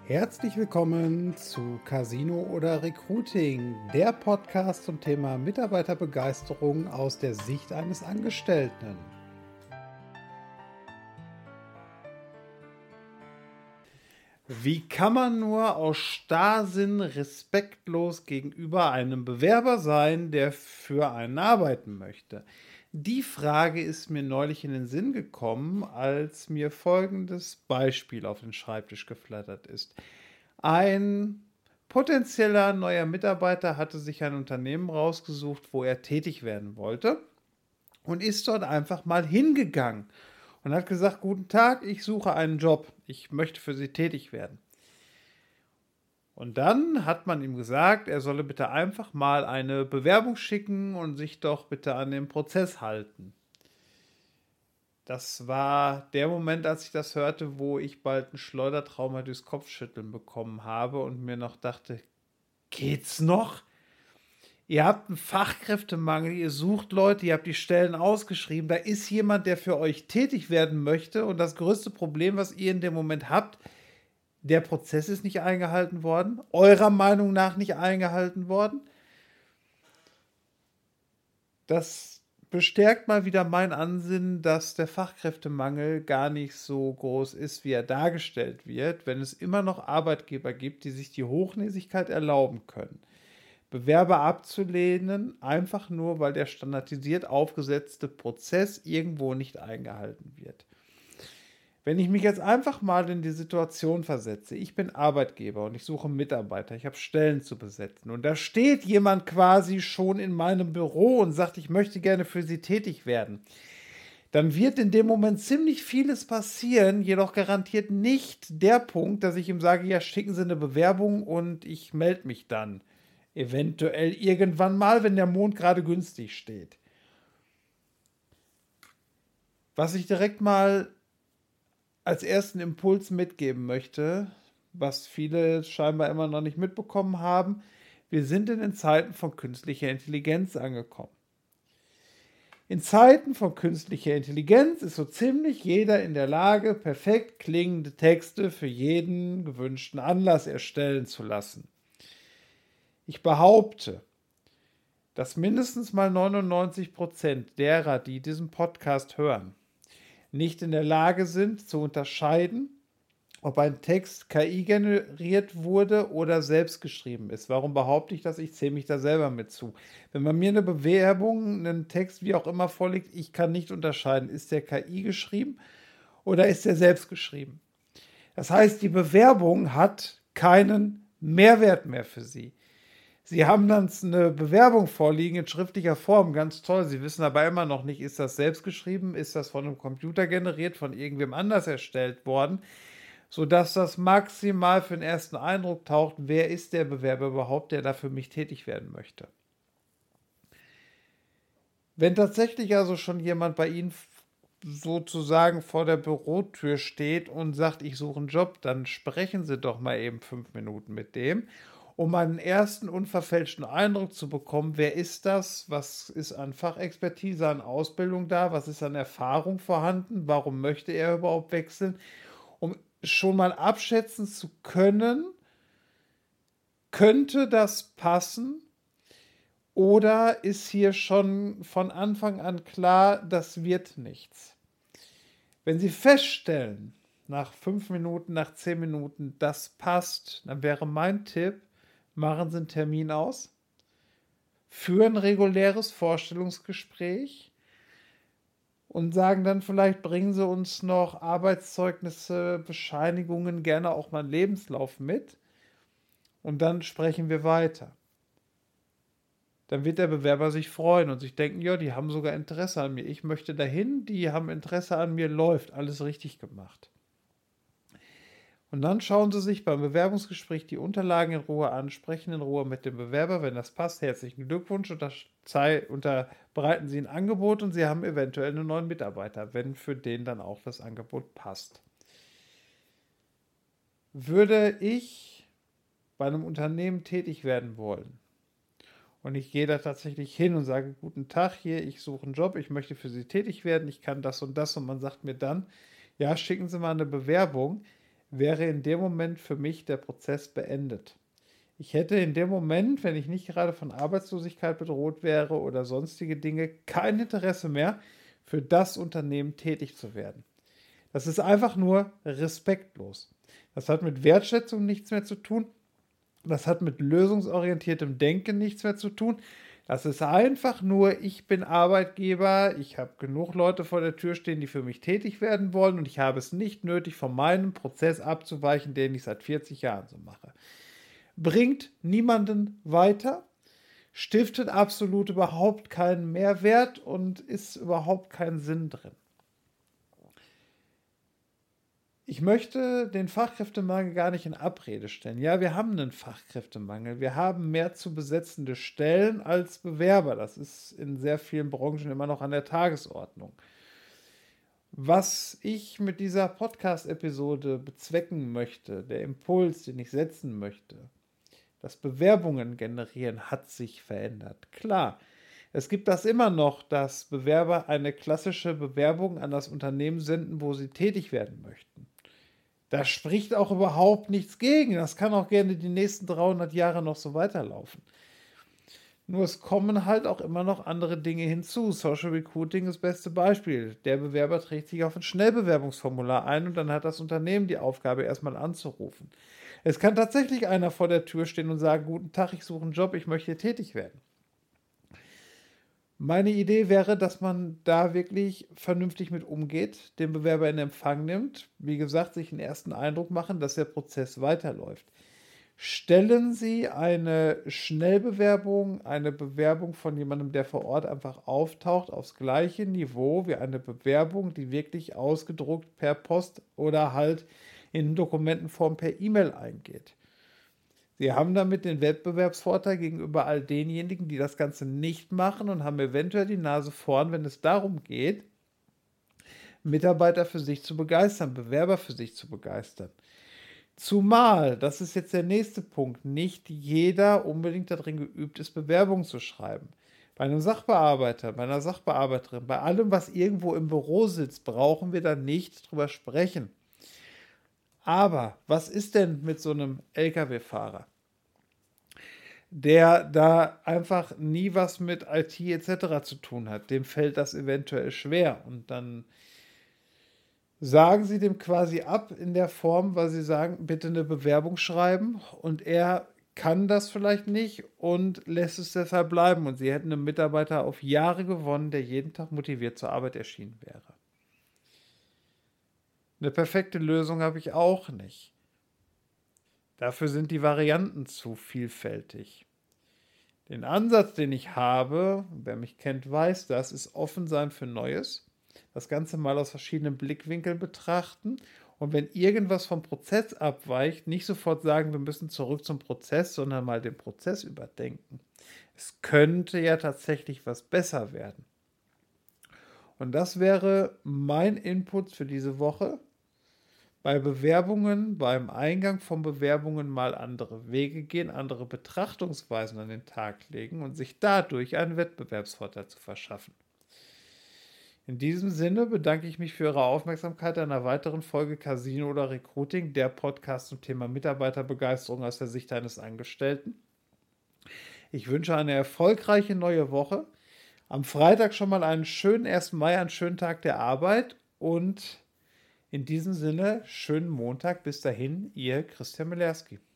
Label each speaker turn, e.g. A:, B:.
A: Herzlich willkommen zu Casino oder Recruiting, der Podcast zum Thema Mitarbeiterbegeisterung aus der Sicht eines Angestellten. Wie kann man nur aus Starrsinn respektlos gegenüber einem Bewerber sein, der für einen arbeiten möchte? Die Frage ist mir neulich in den Sinn gekommen, als mir folgendes Beispiel auf den Schreibtisch geflattert ist. Ein potenzieller neuer Mitarbeiter hatte sich ein Unternehmen rausgesucht, wo er tätig werden wollte und ist dort einfach mal hingegangen und hat gesagt: Guten Tag, ich suche einen Job, ich möchte für Sie tätig werden. Und dann hat man ihm gesagt, er solle bitte einfach mal eine Bewerbung schicken und sich doch bitte an den Prozess halten. Das war der Moment, als ich das hörte, wo ich bald ein Schleudertrauma durchs Kopfschütteln bekommen habe und mir noch dachte: Geht's noch? Ihr habt einen Fachkräftemangel, ihr sucht Leute, ihr habt die Stellen ausgeschrieben, da ist jemand, der für euch tätig werden möchte, und das größte Problem, was ihr in dem Moment habt: der Prozess ist nicht eingehalten worden, eurer Meinung nach nicht eingehalten worden. Das bestärkt mal wieder mein Ansinnen, dass der Fachkräftemangel gar nicht so groß ist, wie er dargestellt wird, wenn es immer noch Arbeitgeber gibt, die sich die Hochnäsigkeit erlauben können, Bewerber abzulehnen, einfach nur, weil der standardisiert aufgesetzte Prozess irgendwo nicht eingehalten wird. Wenn ich mich jetzt einfach mal in die Situation versetze, ich bin Arbeitgeber und ich suche Mitarbeiter, ich habe Stellen zu besetzen und da steht jemand quasi schon in meinem Büro und sagt, ich möchte gerne für Sie tätig werden, dann wird in dem Moment ziemlich vieles passieren, jedoch garantiert nicht der Punkt, dass ich ihm sage: Ja, schicken Sie eine Bewerbung und ich melde mich dann. Eventuell irgendwann mal, wenn der Mond gerade günstig steht. Was ich direkt mal als ersten Impuls mitgeben möchte, was viele scheinbar immer noch nicht mitbekommen haben: Wir sind in den Zeiten von künstlicher Intelligenz angekommen. In Zeiten von künstlicher Intelligenz ist so ziemlich jeder in der Lage, perfekt klingende Texte für jeden gewünschten Anlass erstellen zu lassen. Ich behaupte, dass mindestens mal 99% derer, die diesen Podcast hören, nicht in der Lage sind zu unterscheiden, ob ein Text KI generiert wurde oder selbst geschrieben ist. Warum behaupte ich das? Ich zähle mich da selber mit zu. Wenn bei mir eine Bewerbung, einen Text, wie auch immer vorliegt, ich kann nicht unterscheiden, ist der KI geschrieben oder ist der selbst geschrieben. Das heißt, die Bewerbung hat keinen Mehrwert mehr für Sie. Sie haben dann eine Bewerbung vorliegen in schriftlicher Form, ganz toll. Sie wissen aber immer noch nicht, ist das selbst geschrieben, ist das von einem Computer generiert, von irgendwem anders erstellt worden, sodass das maximal für den ersten Eindruck taucht, wer ist der Bewerber überhaupt, der da für mich tätig werden möchte. Wenn tatsächlich also schon jemand bei Ihnen sozusagen vor der Bürotür steht und sagt, ich suche einen Job, dann sprechen Sie doch mal eben 5 Minuten mit dem, um einen ersten unverfälschten Eindruck zu bekommen: Wer ist das? Was ist an Fachexpertise, an Ausbildung da? Was ist an Erfahrung vorhanden? Warum möchte er überhaupt wechseln? Um schon mal abschätzen zu können, könnte das passen? Oder ist hier schon von Anfang an klar, das wird nichts? Wenn Sie feststellen, nach 5 Minuten, nach 10 Minuten, das passt, dann wäre mein Tipp: Machen Sie einen Termin aus, führen ein reguläres Vorstellungsgespräch und sagen dann vielleicht, bringen Sie uns noch Arbeitszeugnisse, Bescheinigungen, gerne auch mal einen Lebenslauf mit, und dann sprechen wir weiter. Dann wird der Bewerber sich freuen und sich denken: Ja, die haben sogar Interesse an mir, ich möchte dahin, die haben Interesse an mir, läuft, alles richtig gemacht. Und dann schauen Sie sich beim Bewerbungsgespräch die Unterlagen in Ruhe an, sprechen in Ruhe mit dem Bewerber. Wenn das passt, herzlichen Glückwunsch, unterbreiten Sie ein Angebot und Sie haben eventuell einen neuen Mitarbeiter, wenn für den dann auch das Angebot passt. Würde ich bei einem Unternehmen tätig werden wollen und ich gehe da tatsächlich hin und sage: Guten Tag, hier, ich suche einen Job, ich möchte für Sie tätig werden, ich kann das, und man sagt mir dann: Ja, schicken Sie mal eine Bewerbung, wäre in dem Moment für mich der Prozess beendet. Ich hätte in dem Moment, wenn ich nicht gerade von Arbeitslosigkeit bedroht wäre oder sonstige Dinge, kein Interesse mehr, für das Unternehmen tätig zu werden. Das ist einfach nur respektlos. Das hat mit Wertschätzung nichts mehr zu tun. Das hat mit lösungsorientiertem Denken nichts mehr zu tun. Das ist einfach nur, ich bin Arbeitgeber, ich habe genug Leute vor der Tür stehen, die für mich tätig werden wollen und ich habe es nicht nötig, von meinem Prozess abzuweichen, den ich seit 40 Jahren so mache. Bringt niemanden weiter, stiftet absolut überhaupt keinen Mehrwert und ist überhaupt kein Sinn drin. Ich möchte den Fachkräftemangel gar nicht in Abrede stellen. Ja, wir haben einen Fachkräftemangel. Wir haben mehr zu besetzende Stellen als Bewerber. Das ist in sehr vielen Branchen immer noch an der Tagesordnung. Was ich mit dieser Podcast-Episode bezwecken möchte, der Impuls, den ich setzen möchte, das Bewerbungen generieren, hat sich verändert. Klar, es gibt das immer noch, dass Bewerber eine klassische Bewerbung an das Unternehmen senden, wo sie tätig werden möchten. Da spricht auch überhaupt nichts gegen. Das kann auch gerne die nächsten 300 Jahre noch so weiterlaufen. Nur es kommen halt auch immer noch andere Dinge hinzu. Social Recruiting ist das beste Beispiel. Der Bewerber trägt sich auf ein Schnellbewerbungsformular ein und dann hat das Unternehmen die Aufgabe, erstmal anzurufen. Es kann tatsächlich einer vor der Tür stehen und sagen, guten Tag, ich suche einen Job, ich möchte hier tätig werden. Meine Idee wäre, dass man da wirklich vernünftig mit umgeht, den Bewerber in Empfang nimmt, wie gesagt, sich einen ersten Eindruck machen, dass der Prozess weiterläuft. Stellen Sie eine Schnellbewerbung, eine Bewerbung von jemandem, der vor Ort einfach auftaucht, aufs gleiche Niveau wie eine Bewerbung, die wirklich ausgedruckt per Post oder halt in Dokumentenform per E-Mail eingeht. Sie haben damit den Wettbewerbsvorteil gegenüber all denjenigen, die das Ganze nicht machen und haben eventuell die Nase vorn, wenn es darum geht, Mitarbeiter für sich zu begeistern, Bewerber für sich zu begeistern. Zumal, das ist jetzt der nächste Punkt, nicht jeder unbedingt darin geübt ist, Bewerbungen zu schreiben. Bei einem Sachbearbeiter, bei einer Sachbearbeiterin, bei allem, was irgendwo im Büro sitzt, brauchen wir da nicht drüber sprechen. Aber was ist denn mit so einem Lkw-Fahrer, der da einfach nie was mit IT etc. zu tun hat? Dem fällt das eventuell schwer. Und dann sagen Sie dem quasi ab in der Form, weil Sie sagen, bitte eine Bewerbung schreiben. Und er kann das vielleicht nicht und lässt es deshalb bleiben. Und Sie hätten einen Mitarbeiter auf Jahre gewonnen, der jeden Tag motiviert zur Arbeit erschienen wäre. Eine perfekte Lösung habe ich auch nicht. Dafür sind die Varianten zu vielfältig. Den Ansatz, den ich habe, wer mich kennt, weiß das, ist offen sein für Neues. Das Ganze mal aus verschiedenen Blickwinkeln betrachten. Und wenn irgendwas vom Prozess abweicht, nicht sofort sagen, wir müssen zurück zum Prozess, sondern mal den Prozess überdenken. Es könnte ja tatsächlich was besser werden. Und das wäre mein Input für diese Woche. Bei Bewerbungen, beim Eingang von Bewerbungen mal andere Wege gehen, andere Betrachtungsweisen an den Tag legen und sich dadurch einen Wettbewerbsvorteil zu verschaffen. In diesem Sinne bedanke ich mich für Ihre Aufmerksamkeit an einer weiteren Folge Casino oder Recruiting, der Podcast zum Thema Mitarbeiterbegeisterung aus der Sicht eines Angestellten. Ich wünsche eine erfolgreiche neue Woche. Am Freitag schon mal einen schönen 1. Mai, einen schönen Tag der Arbeit und in diesem Sinne, schönen Montag. Bis dahin, Ihr Christian Milerski.